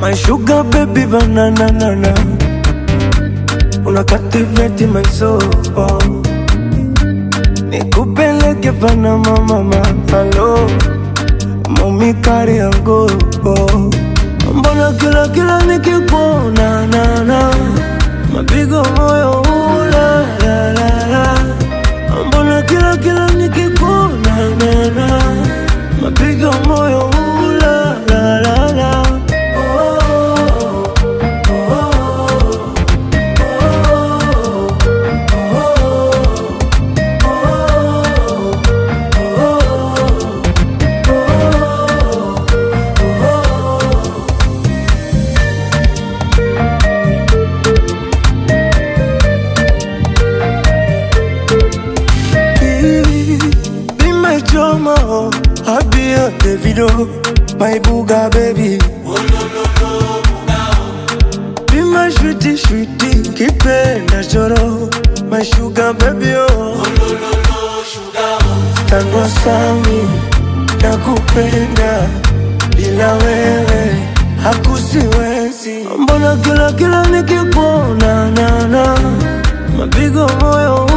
My sugar baby banana nana, una captivate my soul. Nikupeleke Panama mama, hello, mami kari yangu. Mbona kila nikikuona na na, mapigo moyo ula la la la. Mbona kila nikikuona na na, mapigo moyo ula la la la. I'll be a Davido, my booga baby. Oh no no no, booga. Be my sweetie, keep it natural. My sugar baby oh. Oh no no no, sugar. Tango sami, nakupenda. Bila wewe, hakusiwezi. Mbona kila nikikuona na na, mapigo moyo